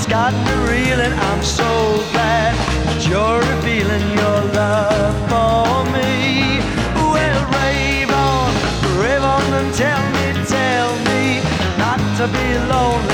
It's got me reeling. I'm so glad that you're revealing your love for me. Well, rave on and tell me not to be alone